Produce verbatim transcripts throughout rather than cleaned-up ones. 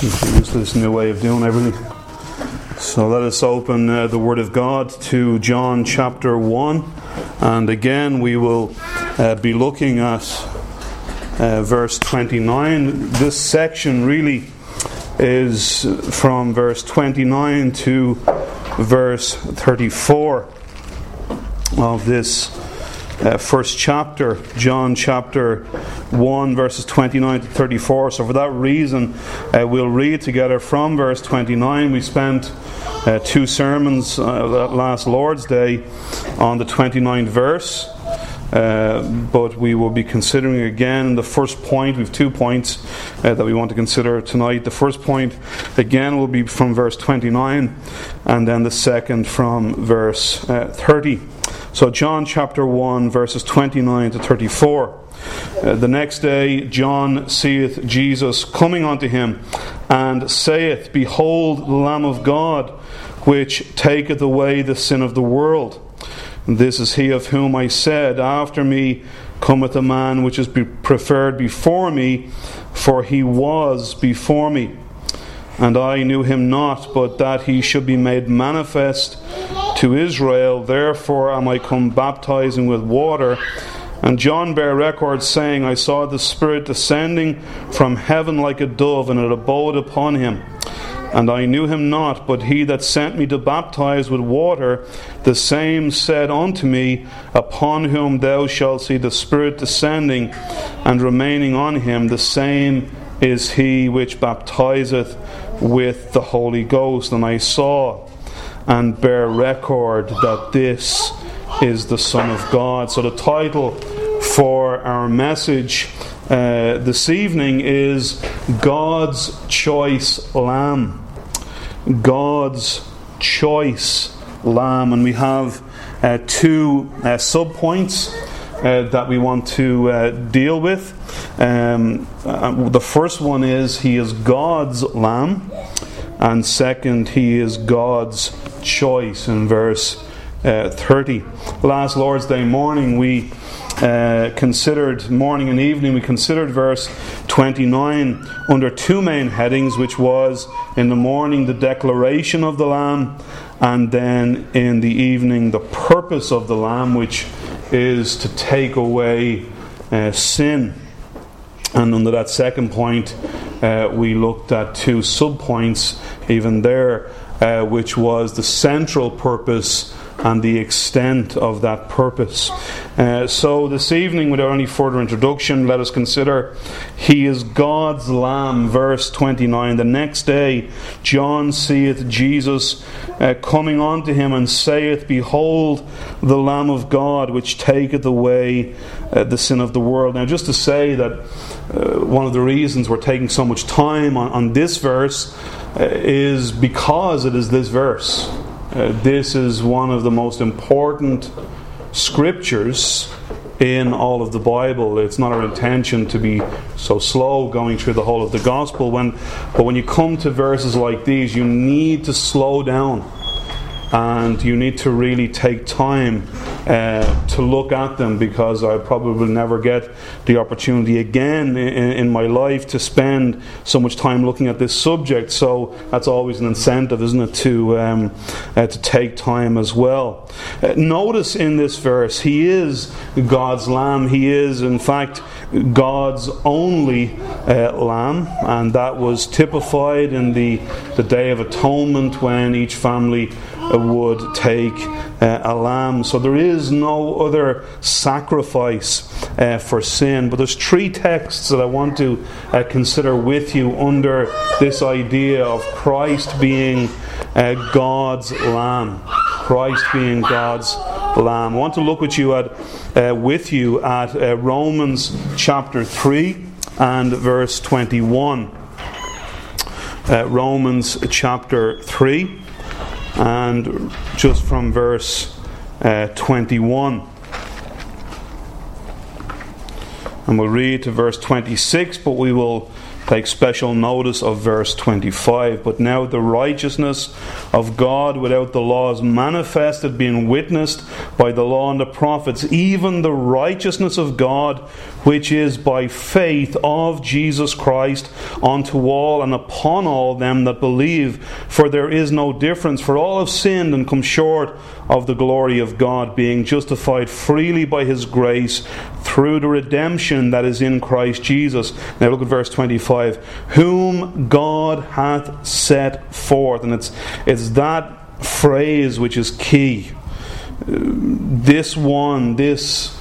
Use this new way of doing everything. So let us open uh, the Word of God to John chapter one, and again we will uh, be looking at uh, verse twenty-nine. This section really is from verse twenty-nine to verse thirty-four of this Uh, first chapter, John chapter one, verses twenty-nine to thirty-four. So for that reason, uh, we'll read together from verse twenty-nine. We spent uh, two sermons uh, last Lord's Day on the twenty-ninth verse, uh, but we will be considering again the first point. We have two points uh, that we want to consider tonight. The first point, again, will be from verse twenty-nine, and then the second from verse uh, thirty. So John chapter one, verses twenty-nine to thirty-four. Uh, the next day John seeth Jesus coming unto him, and saith, Behold the Lamb of God, which taketh away the sin of the world. And this is he of whom I said, After me cometh a man which is be preferred before me, for he was before me. And I knew him not, but that he should be made manifest to Israel. Therefore am I come baptizing with water. And John bare record, saying, I saw the Spirit descending from heaven like a dove, and it abode upon him. And I knew him not, but he that sent me to baptize with water, the same said unto me, Upon whom thou shalt see the Spirit descending and remaining on him, the same is he which baptizeth with the Holy Ghost. And I saw and bear record that this is the Son of God. So the title for our message uh, this evening is God's Choice Lamb. God's Choice Lamb. And we have uh, two uh, sub-points uh, that we want to uh, deal with. Um, uh, the first one is He is God's Lamb, and second, He is God's choice in verse uh, thirty. Last Lord's Day morning we uh, considered, morning and evening, we considered verse twenty-nine under two main headings, which was in the morning the declaration of the Lamb, and then in the evening the purpose of the Lamb, which is to take away uh, sin. And under that second point, uh, we looked at two sub-points even there, uh, which was the central purpose and the extent of that purpose. Uh, so this evening, without any further introduction, let us consider He is God's Lamb, verse twenty-nine. The next day John seeth Jesus uh, coming unto him, and saith, Behold the Lamb of God, which taketh away uh, the sin of the world. Now, just to say that uh, one of the reasons we're taking so much time on, on this verse uh, is because it is this verse. Uh, this is one of the most important scriptures in all of the Bible. It's not our intention to be so slow going through the whole of the gospel. When, but when you come to verses like these, you need to slow down. And you need to really take time uh, to look at them, because I probably will never get the opportunity again in, in my life to spend so much time looking at this subject. So that's always an incentive, isn't it, to um, uh, to take time as well. Uh, notice in this verse, He is God's Lamb. He is, in fact, God's only uh, Lamb, and that was typified in the, the Day of Atonement, when each family would take uh, a lamb. So there is no other sacrifice uh, for sin. But there's three texts that I want to uh, consider with you under this idea of Christ being uh, God's Lamb. Christ being God's Lamb. I want to look with you at uh, with you at uh, Romans chapter three and verse twenty-one. Uh, Romans chapter three. And just from verse uh, twenty-one. And we'll read to verse twenty-six, but we will take special notice of verse twenty-five. But now the righteousness of God without the law is manifested, being witnessed by the law and the prophets, even the righteousness of God, which is by faith of Jesus Christ unto all and upon all them that believe. For there is no difference, for all have sinned and come short of the glory of God, being justified freely by His grace through the redemption that is in Christ Jesus. Now look at verse twenty-five. Whom God hath set forth. And it's, it's that phrase which is key. This one, this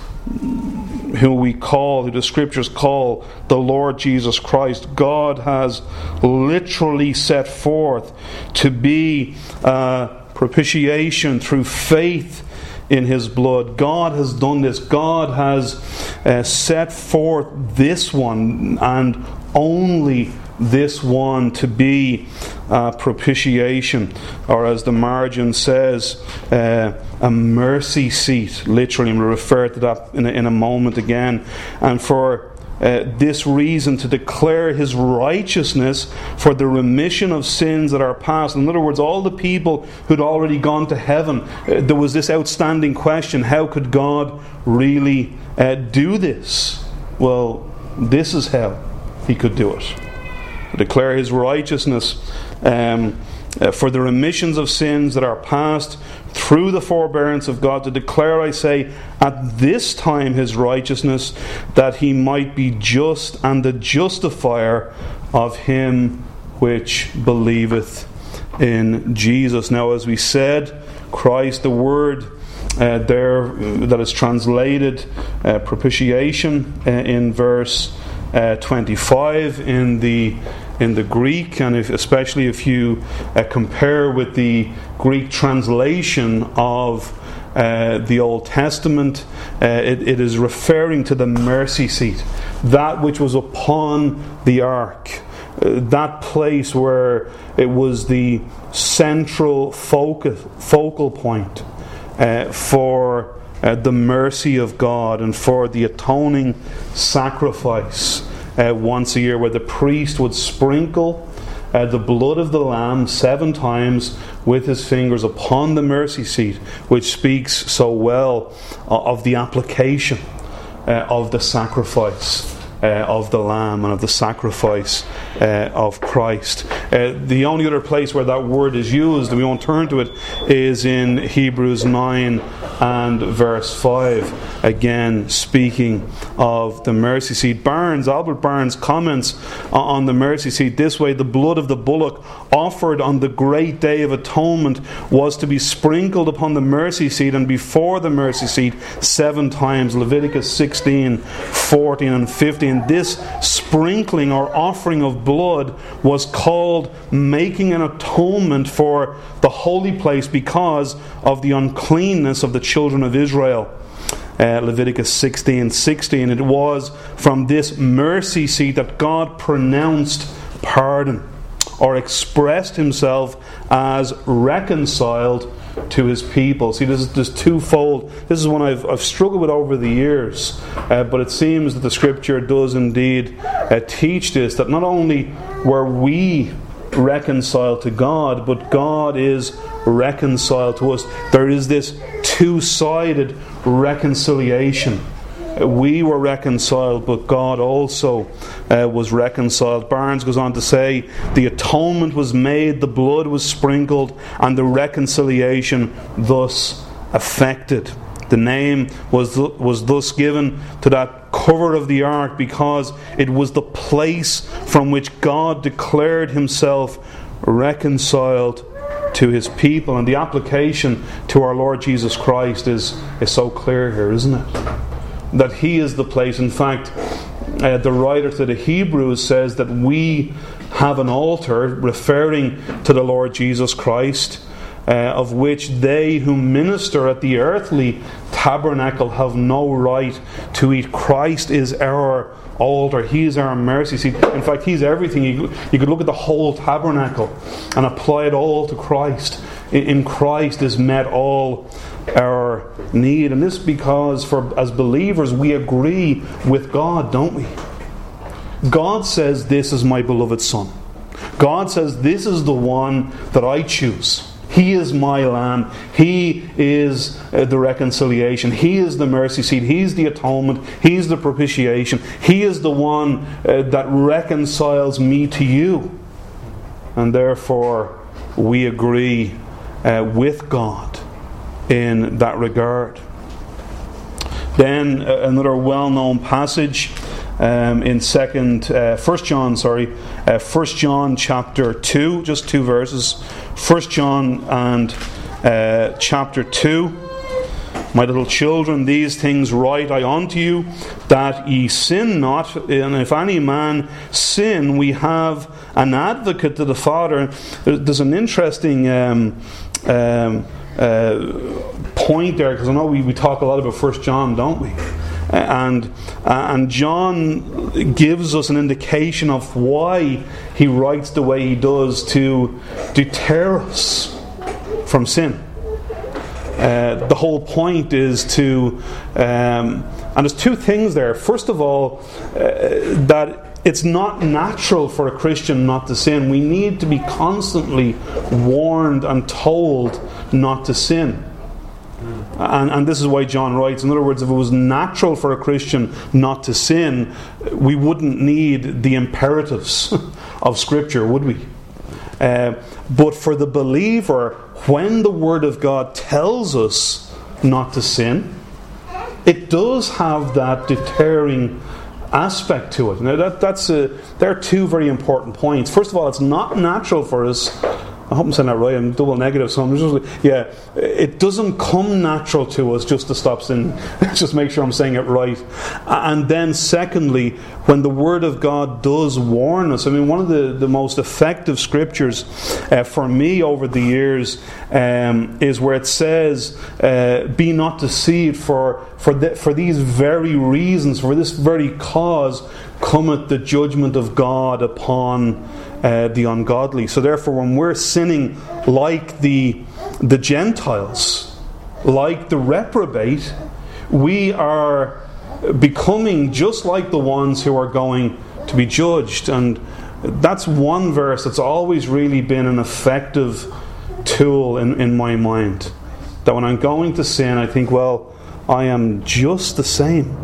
who we call, who the Scriptures call the Lord Jesus Christ, God has literally set forth to be uh, propitiation through faith in His blood. God has done this. God has uh, set forth this one, and only this one, to be uh, propitiation, or as the margin says, uh, a mercy seat, literally, and we'll refer to that in a, in a moment again. And for uh, this reason, to declare His righteousness for the remission of sins that are past. In other words, all the people who'd already gone to heaven, uh, there was this outstanding question: how could God really uh, do this? Well, this is how He could do it. To declare His righteousness um, uh, for the remissions of sins that are past through the forbearance of God. To declare, I say, at this time His righteousness, that He might be just and the justifier of him which believeth in Jesus. Now, as we said, Christ, the word uh, there that is translated uh, propitiation uh, in verse uh, twenty-five in the in the Greek, and if, especially if you uh, compare with the Greek translation of uh, the Old Testament, uh, it, it is referring to the mercy seat, that which was upon the ark, uh, that place where it was the central focus, focal point uh, for uh, the mercy of God and for the atoning sacrifice. Uh, once a year, where the priest would sprinkle uh, the blood of the lamb seven times with his fingers upon the mercy seat, which speaks so well uh, of the application uh, of the sacrifice uh, of the lamb and of the sacrifice uh, of Christ. Uh, the only other place where that word is used, and we won't turn to it, is in Hebrews nine and verse five, again speaking of the mercy seat. Barnes, Albert Barnes comments on the mercy seat this way: the blood of the bullock offered on the great day of atonement was to be sprinkled upon the mercy seat and before the mercy seat seven times. Leviticus sixteen, fourteen and fifteen. This sprinkling or offering of blood was called making an atonement for the holy place because of the uncleanness of the children of Israel. Uh, Leviticus sixteen sixteen. It was from this mercy seat that God pronounced pardon, or expressed Himself as reconciled to His people. See, this is this twofold. This is one I've, I've struggled with over the years, uh, but it seems that the Scripture does indeed uh, teach this, that not only were we reconciled to God, but God is reconciled to us. There is this two-sided reconciliation. We were reconciled, but God also uh, was reconciled. Barnes goes on to say, the atonement was made, the blood was sprinkled, and the reconciliation thus effected. The name was was thus given to that cover of the ark because it was the place from which God declared Himself reconciled to His people. And the application to our Lord Jesus Christ is, is so clear here, isn't it? That He is the place. In fact, uh, the writer to the Hebrews says that we have an altar, referring to the Lord Jesus Christ, uh, of which they who minister at the earthly tabernacle have no right to eat. Christ is our altar. He is our mercy seat. In fact, He's everything. You, you could look at the whole tabernacle and apply it all to Christ. In, in Christ is met all our need. And this because, for as believers, we agree with God, don't we? God says, this is my beloved Son. God says, this is the one that I choose. He is my Lamb. He is uh, the reconciliation. He is the mercy seat. He's the atonement. He's the propitiation. He is the one uh, that reconciles me to you. And therefore, we agree uh, with God in that regard. Then uh, another well-known passage um, in second, uh, First John, sorry, uh, First John chapter two, just two verses. First John and uh, chapter two. My little children, these things write I unto you, that ye sin not. And if any man sin, we have an advocate to the Father. There's an interesting um, um, uh, point there, because I know we, we talk a lot about First John, don't we? And uh, and John gives us an indication of why he writes the way he does, to deter us from sin. Uh, the whole point is to, um, and there's two things there. First of all, uh, that it's not natural for a Christian not to sin. We need to be constantly warned and told not to sin. And, and this is why John writes, in other words, if it was natural for a Christian not to sin, we wouldn't need the imperatives of Scripture, would we? Uh, but for the believer, when the Word of God tells us not to sin, it does have that deterring aspect to it. Now, that, that's a, there are two very important points. First of all, it's not natural for us. I hope I'm saying that right. I'm double negative, so I'm just, yeah. It doesn't come natural to us just to stop sinning. Just make sure I'm saying it right. And then, secondly, when the Word of God does warn us, I mean, one of the, the most effective scriptures uh, for me over the years um, is where it says, uh, "Be not deceived, for for the, for these very reasons, for this very cause, cometh the judgment of God upon uh, the ungodly." So therefore, when we're sinning like the the Gentiles, like the reprobate, we are becoming just like the ones who are going to be judged. And that's one verse that's always really been an effective tool in, in my mind. That when I'm going to sin, I think, well, I am just the same.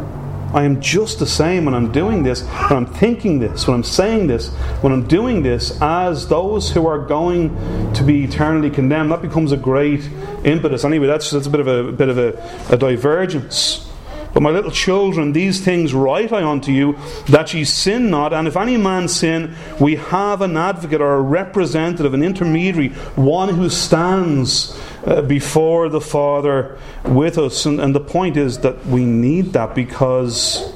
I am just the same when I'm doing this, when I'm thinking this, when I'm saying this, when I'm doing this, as those who are going to be eternally condemned. That becomes a great impetus. Anyway, that's that's a bit of a, a bit of a, a divergence. But my little children, these things write I unto you, that ye sin not. And if any man sin, we have an advocate, or a representative, an intermediary, one who stands uh, before the Father with us. And, and the point is that we need that, because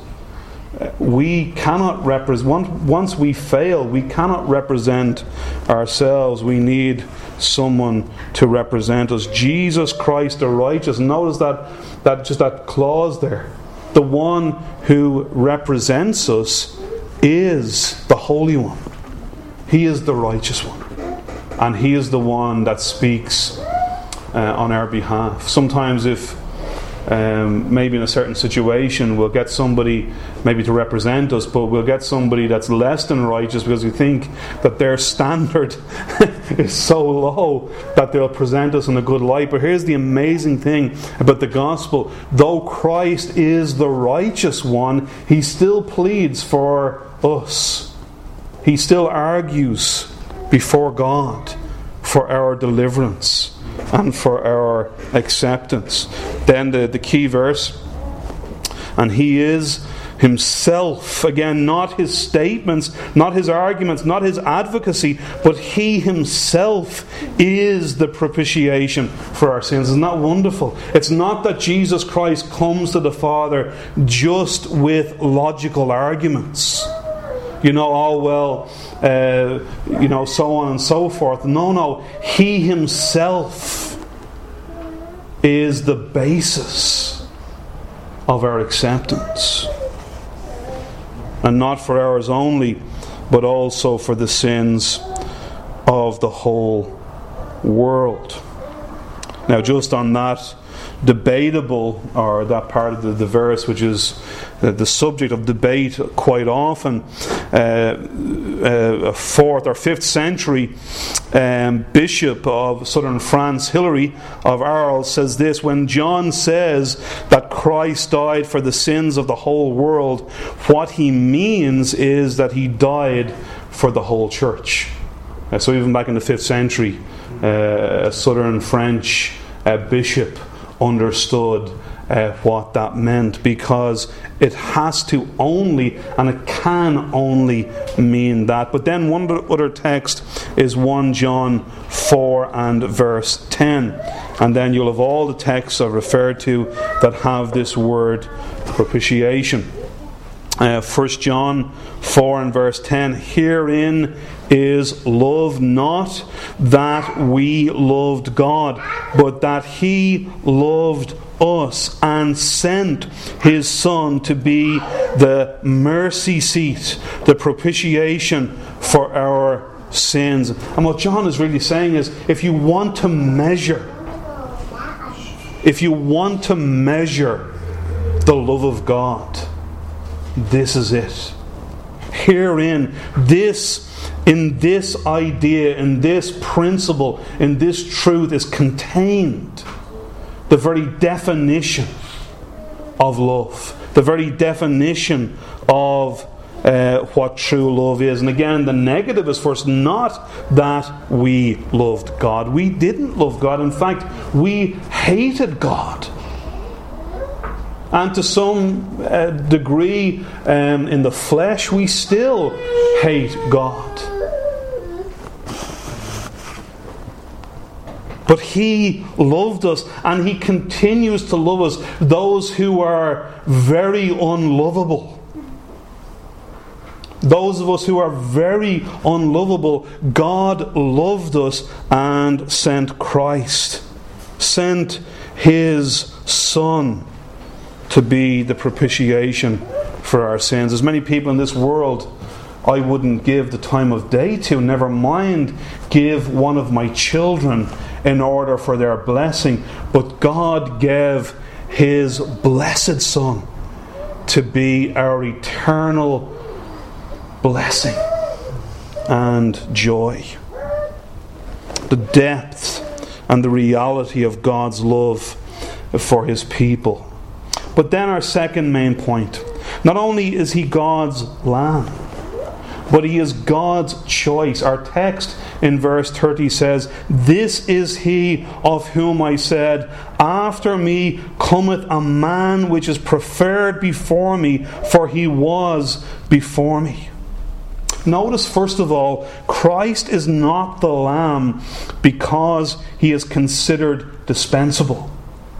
we cannot represent, once we fail, we cannot represent ourselves. We need someone to represent us. Jesus Christ the righteous. Notice that, that just that clause there. The one who represents us is the Holy One. He is the righteous one. And He is the one that speaks uh, on our behalf. Sometimes if Um, maybe in a certain situation we'll get somebody maybe to represent us, but we'll get somebody that's less than righteous because we think that their standard is so low that they'll present us in a good light. But here's the amazing thing about the gospel: though Christ is the righteous one, He still pleads for us. He still argues before God for our deliverance and for our acceptance. Then the, the key verse, and He is Himself, again, not His statements, not His arguments, not His advocacy, but He Himself is the propitiation for our sins. Isn't that wonderful? It's not that Jesus Christ comes to the Father just with logical arguments. You know, oh well, uh, you know, so on and so forth. No, no. He Himself is the basis of our acceptance. And not for ours only, but also for the sins of the whole world. Now, just on that debatable, or that part of the, the verse which is the, the subject of debate quite often. Uh, uh, a fourth or fifth century um, bishop of southern France, Hilary of Arles, says this: when John says that Christ died for the sins of the whole world, what he means is that he died for the whole church. Uh, so even back in the fifth century, uh, a southern French uh, bishop understood uh, what that meant, because it has to only, and it can only mean that. But then one other text is First John four and verse ten. And then you'll have all the texts I've referred to that have this word propitiation. Uh, First John four and verse ten. Herein is love, not that we loved God, but that He loved us and sent His Son to be the mercy seat, the propitiation for our sins. And what John is really saying is, if you want to measure, if you want to measure the love of God, this is it. Herein, this, in this idea, in this principle, in this truth is contained the very definition of love, the very definition of uh, what true love is. And again, the negative is first not that we loved God. We didn't love God. In fact, we hated God. And to some uh, degree um, in the flesh, we still hate God. But He loved us, and He continues to love us, those who are very unlovable. Those of us who are very unlovable, God loved us and sent Christ, sent His Son to be the propitiation for our sins. There's many people in this world I wouldn't give the time of day to, never mind give one of my children in order for their blessing. But God gave His blessed Son to be our eternal blessing and joy. The depth and the reality of God's love for His people. But then our second main point. Not only is He God's Lamb, but He is God's choice. Our text in verse thirty says, "This is He of whom I said, After me cometh a man which is preferred before me, for He was before me." Notice first of all, Christ is not the Lamb because He is considered dispensable.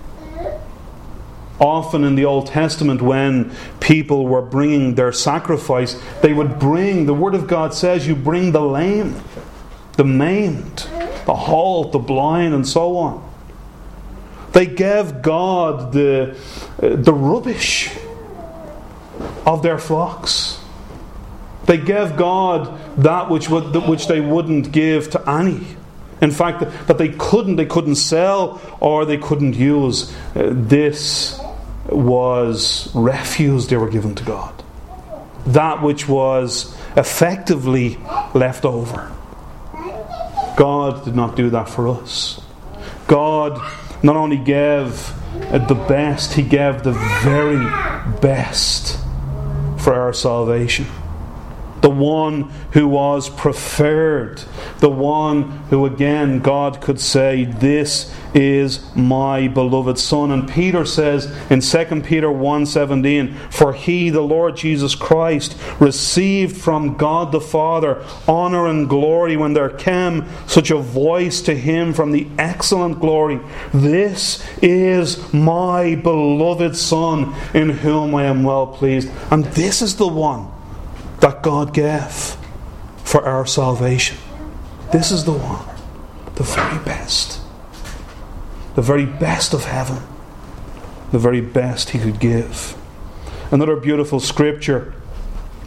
Often in the Old Testament, when people were bringing their sacrifice, they would bring, the Word of God says, you bring the lame, the maimed, the halt, the blind, and so on. They gave God the, uh, the rubbish of their flocks. They gave God that which would, which they wouldn't give to any. In fact, that they couldn't, they couldn't sell or they couldn't use. Uh, this was refuse they were given to God. That which was effectively left over. God did not do that for us. God not only gave the best, He gave the very best for our salvation. The one who was preferred. The one who again God could say, "This is my beloved Son." And Peter says in Second Peter one seventeen, "For He, the Lord Jesus Christ, received from God the Father honour and glory when there came such a voice to Him from the excellent glory, This is my beloved Son, in whom I am well pleased." And this is the one that God gave for our salvation. This is the one, the very best, the very best of heaven, the very best He could give. Another beautiful scripture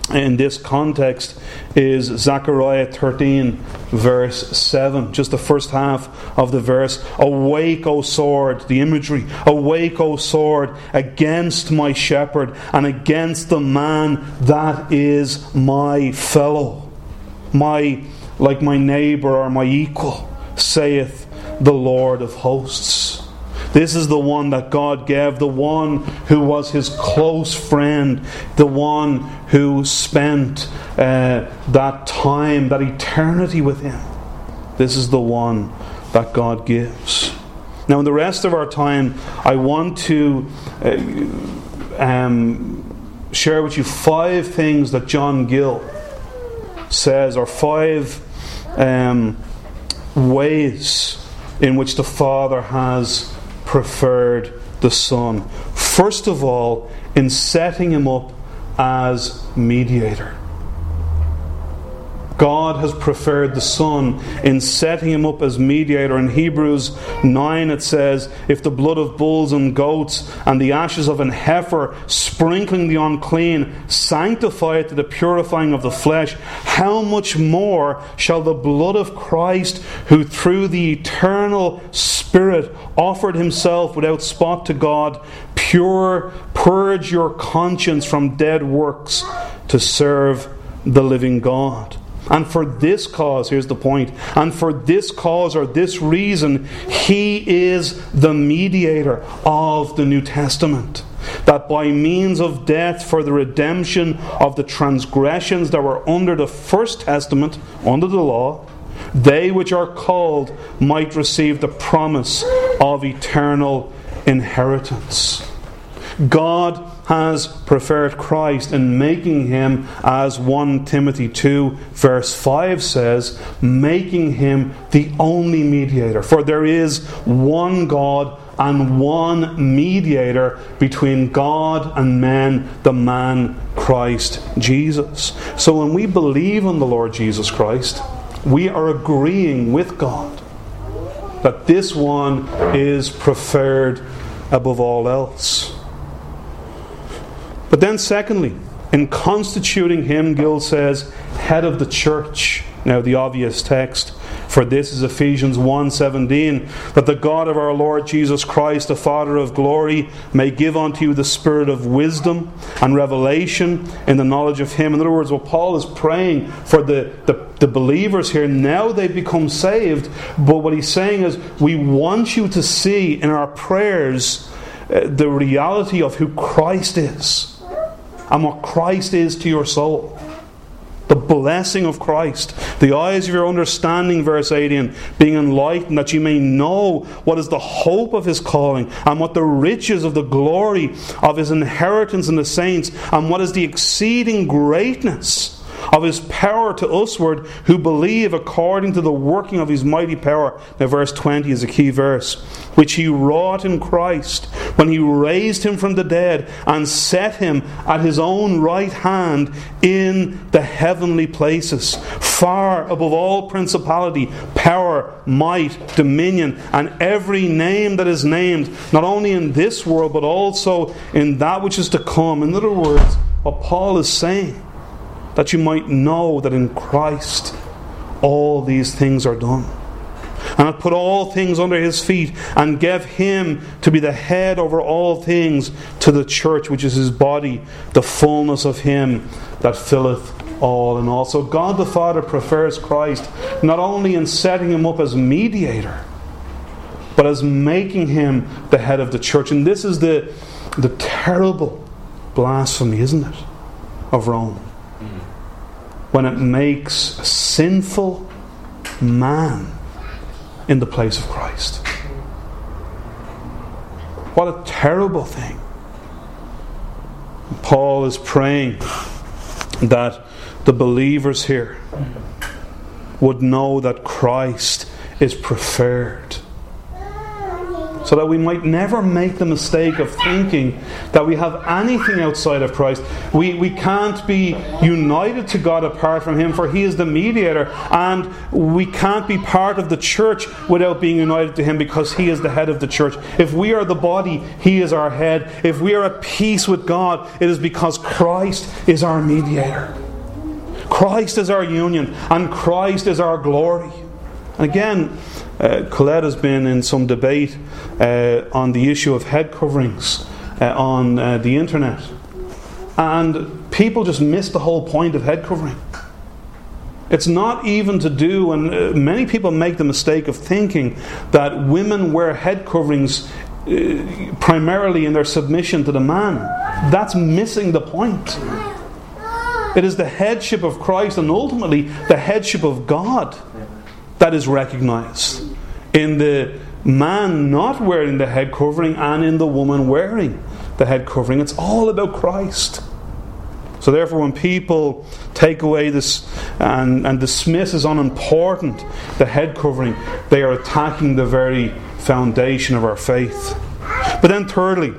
in this context is Zechariah thirteen verse seven, just the first half of the verse. Awake, O sword, the imagery, awake, O sword, against my shepherd and against the man that is my fellow, my like my neighbour or my equal, saith the Lord of hosts. This is the one that God gave, the one who was his close friend, the one who spent uh, that time, that eternity with him. This is the one that God gives. Now in the rest of our time, I want to uh, um, share with you five things that John Gill says, or five um, ways in which the Father has preferred the Son. First of all, in setting him up as mediator. God has preferred the Son in setting him up as mediator. In Hebrews nine it says, if the blood of bulls and goats and the ashes of an heifer sprinkling the unclean sanctify it to the purifying of the flesh, how much more shall the blood of Christ, who through the eternal Spirit offered himself without spot to God, pure, purge your conscience from dead works to serve the living God. And for this cause, here's the point, and for this cause or this reason, he is the mediator of the New Testament. That by means of death for the redemption of the transgressions that were under the First Testament, under the law, they which are called might receive the promise of eternal inheritance. God has preferred Christ in making him, as First Timothy two verse five says, making him the only mediator. For there is one God and one mediator between God and men, the man Christ Jesus. So when we believe in the Lord Jesus Christ, we are agreeing with God that this one is preferred above all else. But then secondly, in constituting him, Gill says, head of the church. Now the obvious text for this is Ephesians one seventeen, that the God of our Lord Jesus Christ, the Father of glory, may give unto you the spirit of wisdom and revelation in the knowledge of him. In other words, what Paul is praying for the, the, the believers here, now they become saved, but what he's saying is, we want you to see in our prayers uh, the reality of who Christ is and what Christ is to your soul. The blessing of Christ. The eyes of your understanding, verse eighteen, being enlightened, that you may know what is the hope of his calling, and what the riches of the glory of his inheritance in the saints, and what is the exceeding greatness of his power to usward who believe, according to the working of his mighty power. Now verse twenty is a key verse. Which he wrought in Christ, when he raised him from the dead, and set him at his own right hand in the heavenly places, far above all principality, power, might, dominion, and every name that is named, not only in this world, but also in that which is to come. In other words, what Paul is saying, that you might know that in Christ all these things are done. And hath put all things under his feet, and gave him to be the head over all things to the church, which is his body, the fullness of him that filleth all in all. So God the Father prefers Christ not only in setting him up as mediator, but as making him the head of the church. And this is the, the terrible blasphemy, isn't it, of Rome, when it makes a sinful man in the place of Christ. What a terrible thing. Paul is praying that the believers here would know that Christ is preferred. so that we might never make the mistake of thinking that we have anything outside of Christ. We, we can't be united to God apart from Him, for He is the mediator, and we can't be part of the church without being united to Him, because He is the head of the church. If we are the body, He is our head. If we are at peace with God, it is because Christ is our mediator. Christ is our union, and Christ is our glory. And again, uh, Colette has been in some debate uh, on the issue of head coverings uh, on uh, the internet. And people just miss the whole point of head covering. It's not even to do, and uh, many people make the mistake of thinking that women wear head coverings uh, primarily in their submission to the man. That's missing the point. It is the headship of Christ, and ultimately the headship of God, that is recognized in the man not wearing the head covering and in the woman wearing the head covering. It's all about Christ. So therefore, when people take away this and, and dismiss as unimportant the head covering, they are attacking the very foundation of our faith. But then thirdly,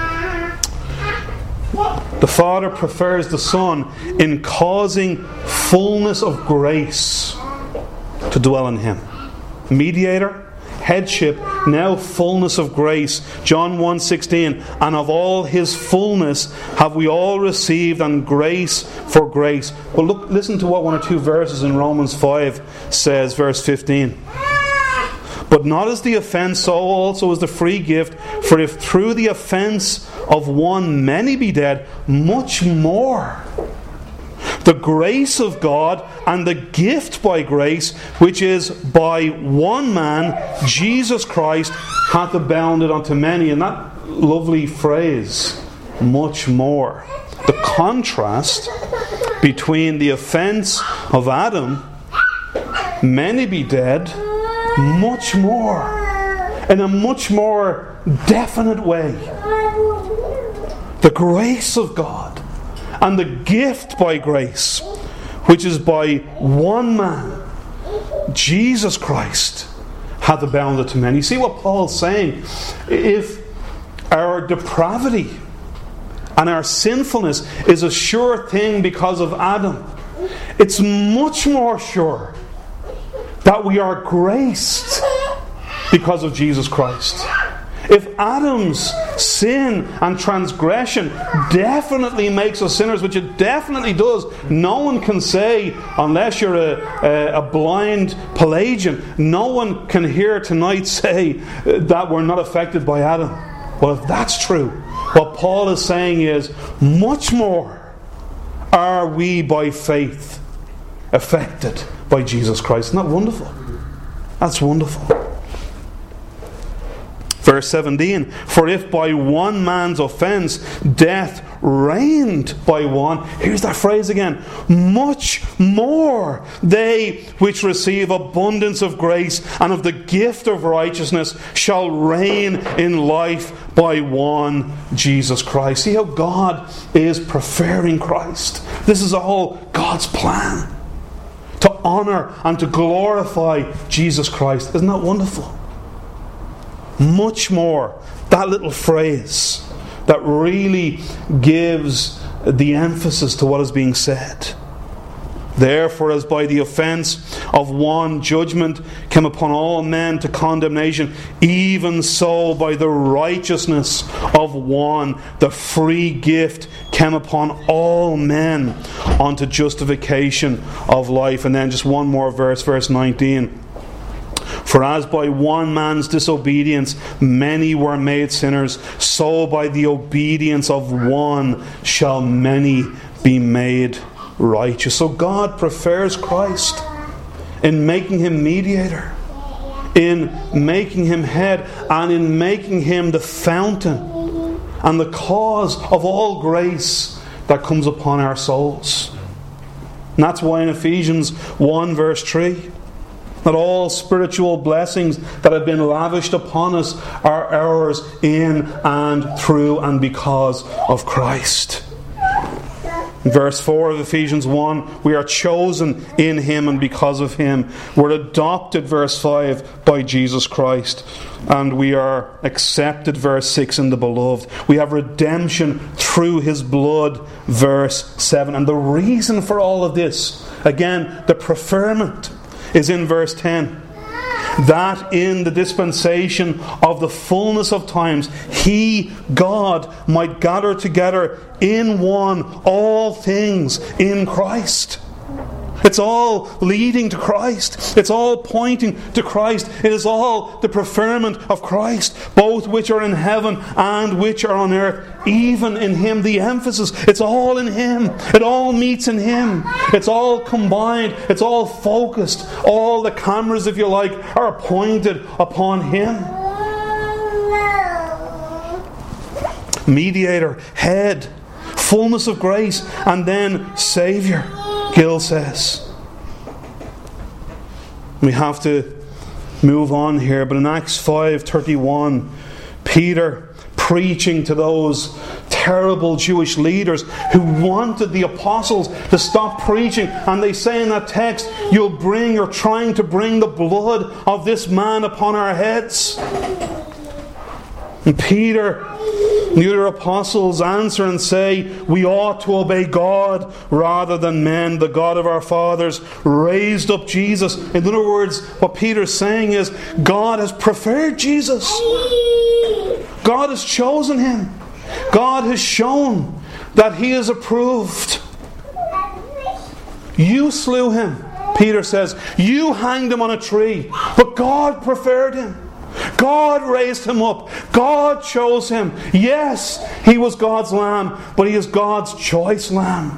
the Father prefers the Son in causing fullness of grace to dwell in Him. Mediator, headship, now fullness of grace. John one sixteen, and of all His fullness have we all received, and grace for grace. Well, look, listen to what one or two verses in Romans five says, verse fifteen. But not as the offence, so also is the free gift. For if through the offence of one many be dead, much more the grace of God and the gift by grace, which is by one man, Jesus Christ, hath abounded unto many. And that lovely phrase, much more. The contrast between the offence of Adam, many be dead, much more, in a much more definite way. The grace of God and the gift by grace, which is by one man, Jesus Christ, hath abounded to many. You see what Paul's saying? If our depravity and our sinfulness is a sure thing because of Adam, it's much more sure that we are graced because of Jesus Christ. If Adam's sin and transgression definitely makes us sinners, which it definitely does, no one can say, unless you're a, a, a blind Pelagian, no one can here tonight say that we're not affected by Adam. Well, if that's true, what Paul is saying is, much more are we by faith affected by Jesus Christ. Isn't that wonderful? That's wonderful. Verse seventeen, for if by one man's offence death reigned by one, here's that phrase again, much more they which receive abundance of grace and of the gift of righteousness shall reign in life by one, Jesus Christ. See how God is preferring Christ. This is all God's plan, to honour and to glorify Jesus Christ. Isn't that wonderful? Much more. That little phrase that really gives the emphasis to what is being said. Therefore, as by the offence of one judgment came upon all men to condemnation, even so by the righteousness of one the free gift came upon all men unto justification of life. And then just one more verse, verse nineteen. For as by one man's disobedience many were made sinners, so by the obedience of one shall many be made righteous. So God prefers Christ in making Him mediator, in making Him head, and in making Him the fountain and the cause of all grace that comes upon our souls. And that's why in Ephesians one verse three, that all spiritual blessings that have been lavished upon us are ours in and through and because of Christ. In verse four of Ephesians one, we are chosen in Him and because of Him. We're adopted, verse five, by Jesus Christ. And we are accepted, verse six, in the Beloved. We have redemption through His blood, verse seven. And the reason for all of this, again, the preferment, is in verse ten. That in the dispensation of the fullness of times, He, God, might gather together in one all things in Christ. It's all leading to Christ. It's all pointing to Christ. It is all the preferment of Christ, both which are in heaven and which are on earth, even in Him. The emphasis, it's all in Him. It all meets in Him. It's all combined. It's all focused. All the cameras, if you like, are pointed upon Him. Mediator, head, fullness of grace, and then Saviour, Gill says. We have to move on here, but in Acts five thirty-one, Peter preaching to those terrible Jewish leaders who wanted the apostles to stop preaching, and they say in that text, you'll bring, you're trying to bring the blood of this man upon our heads. And Peter, the other apostles answer and say, we ought to obey God rather than men. The God of our fathers raised up Jesus. In other words, what Peter's saying is, God has preferred Jesus. God has chosen Him. God has shown that He is approved. You slew Him, Peter says. You hanged Him on a tree. But God preferred Him. God raised Him up. God chose Him. Yes, He was God's lamb, but He is God's choice lamb.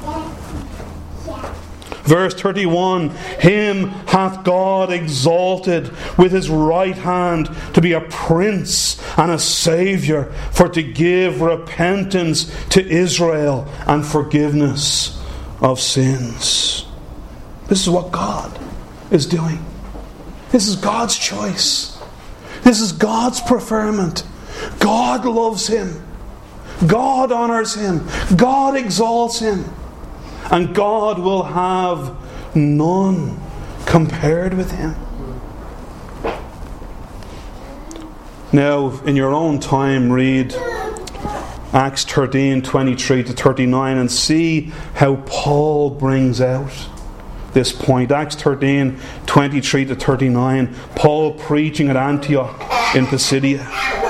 Verse thirty-one, Him hath God exalted with His right hand to be a prince and a saviour, for to give repentance to Israel and forgiveness of sins. This is what God is doing. This is God's choice. This is God's preferment. God loves him. God honours him. God exalts him. And God will have none compared with him. Now, in your own time, read Acts thirteen, twenty-three to thirty-nine and see how Paul brings out this point. Acts thirteen, twenty-three to thirty-nine. Paul preaching at Antioch in Pisidia.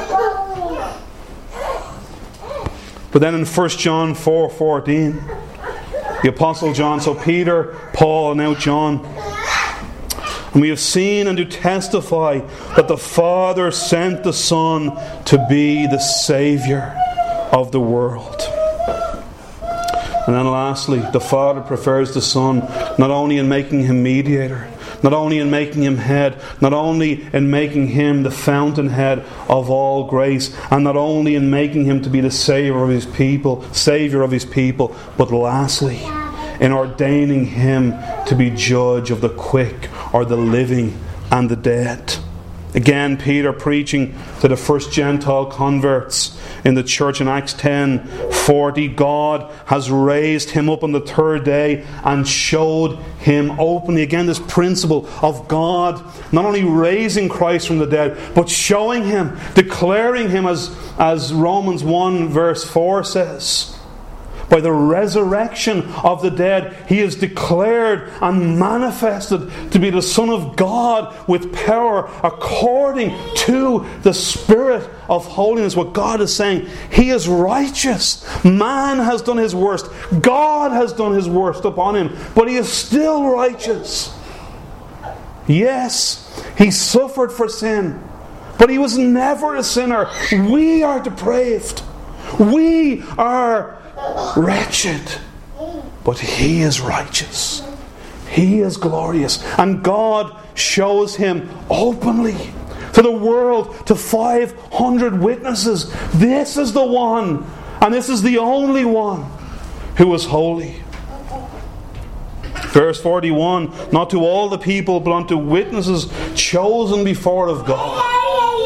But then in First John four fourteen, the Apostle John, so Peter, Paul, and now John. And we have seen and do testify that the Father sent the Son to be the Saviour of the world. And then lastly, the Father prefers the Son not only in making Him mediator, not only in making Him head, not only in making Him the fountainhead of all grace, and not only in making Him to be the Saviour of His people, Saviour of His people, but lastly, in ordaining Him to be judge of the quick or the living and the dead. Again, Peter preaching to the first Gentile converts in the church in Acts ten forty. God has raised Him up on the third day and showed Him openly. Again, this principle of God not only raising Christ from the dead, but showing Him, declaring Him, as, as Romans one verse four says. By the resurrection of the dead, He is declared and manifested to be the Son of God with power according to the Spirit of holiness. What God is saying, He is righteous. Man has done his worst. God has done His worst upon Him. But He is still righteous. Yes, He suffered for sin. But He was never a sinner. We are depraved. We are wretched, but He is righteous. He is glorious, and God shows Him openly to the world, to five hundred witnesses. This is the one, and this is the only one who is holy. Verse forty-one, not to all the people, but unto witnesses chosen before of God,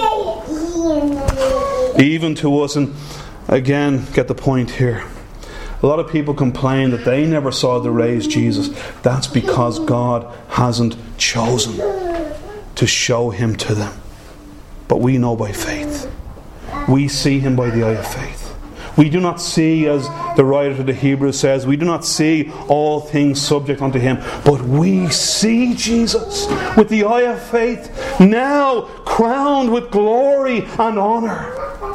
even to us. And again, get the point here. A lot of people complain that they never saw the raised Jesus. That's because God hasn't chosen to show him to them. But we know by faith. We see him by the eye of faith. We do not see, as the writer to the Hebrews says, we do not see all things subject unto him, but we see Jesus with the eye of faith, now crowned with glory and honour.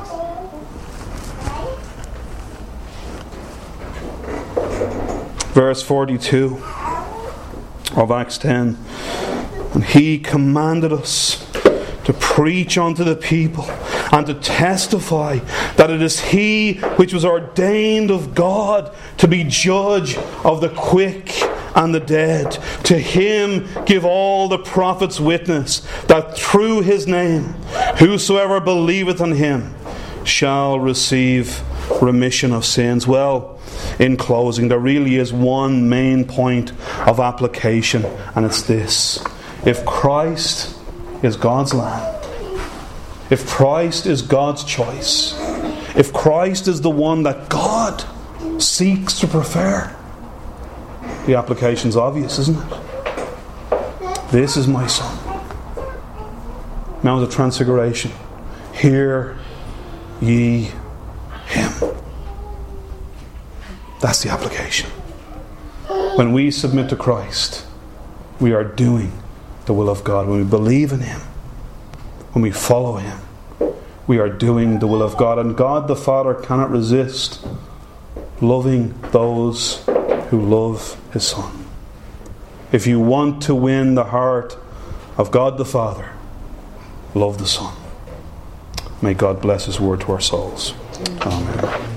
Verse forty-two of Acts ten. And he commanded us to preach unto the people and to testify that it is he which was ordained of God to be judge of the quick and the dead. To him give all the prophets witness that through his name whosoever believeth on him shall receive remission of sins. Well, in closing, there really is one main point of application, and it's this. If Christ is God's Lamb, if Christ is God's choice, if Christ is the one that God seeks to prefer, the application's obvious, isn't it? This is my Son. Mount of Transfiguration. Hear ye him. That's the application. When we submit to Christ, we are doing the will of God. When we believe in him, when we follow him, we are doing the will of God. And God the Father cannot resist loving those who love his Son. If you want to win the heart of God the Father, love the Son. May God bless his word to our souls. Amen.